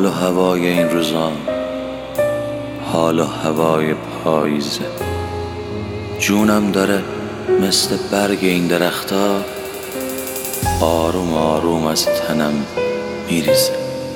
حال و هوای این روزان، حال و هوای پاییزه. جونم داره مثل برگ این درختا آروم آروم از تنم میریزه.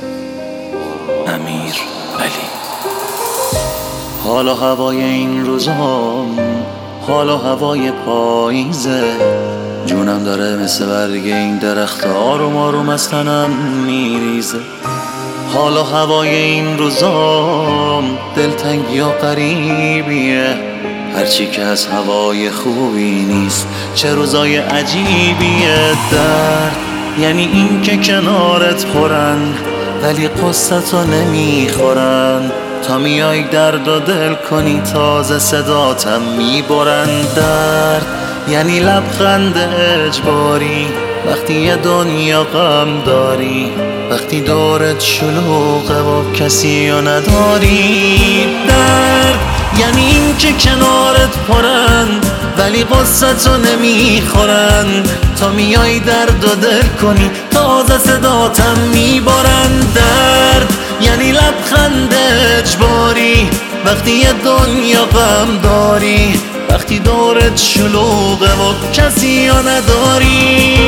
امیر علی. حال و هوای این روزان، حال و هوای پاییزه. جونم داره مثل برگ این درختا آروم آروم از تنم میریزه. حال و هوای این روزام دلتنگی و غریبیه، هرچی که از هوای خوبی نیست چه روزای عجیبیه. درد یعنی این که کنارت پرن ولی قصتو نمیخورن، تا میای درد و دل کنی تازه صداتم میبرن. درد یعنی لبخند اجباری وقتی یه دنیا غم داری، وقتی دورت شلوغه و کسی رو نداری. درد یعنی این که کنارت پرن ولی قصتو نمیخورن، تا میای درد و دل کنی تازه صداتم میبرن. درد یعنی لبخند اجباری وقتی یه دنیا غم داری، وقتی دورت شلوغه و کسی رو نداری.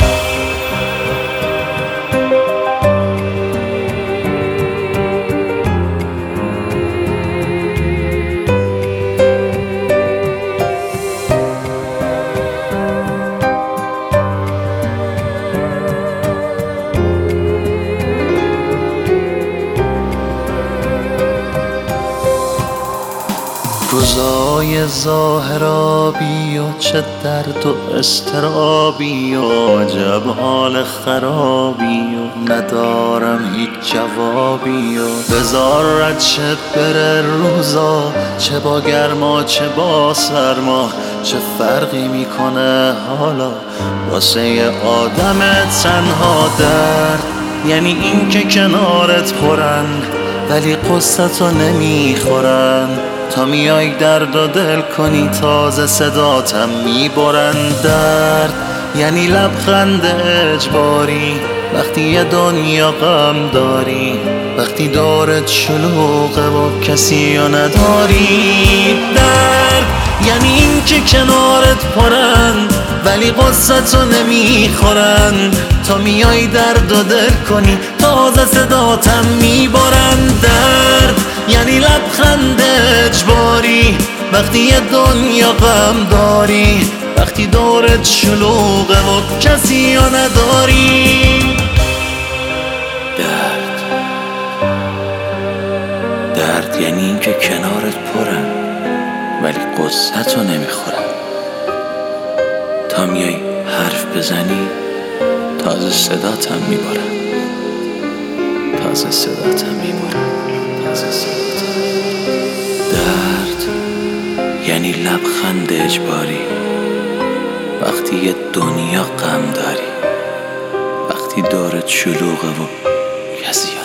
روزای ظاهرابی و چه درد و استرابی و عجب حال خرابی و ندارم هیچ جوابی و بذار رد شه بره روزا، چه با گرما چه با سرما، چه فرقی میکنه حالا واسه یه آدم تنها. درد یعنی این که کنارت پرن ولی قصتو نمیخورن، تا میای درد و دل کنی تازه صداتم میبرن. درد یعنی لبخند اجباری وقتی یه دنیا غم داری، وقتی دورت شلوغه و کسی رو نداری. درد یعنی این که کنارت پرن ولی قصتو نمیخورن، تا میای درد و دل کنی تازه صداتم میبرن. درد یعنی لبخند اجباری وقتی یه دنیا غم داری، وقتی دورت شلوغه و کسی رو نداری. درد یعنی این که کنارت پرن ولی قصتو نمیخورن، تا میای حرف بزنی تازه صداتم میبرن، تازه صداتم میبرن، تازه صداتم. درد یعنی لبخند اجباری وقتی یه دنیا غم داری، وقتی دورت شلوغه و کسی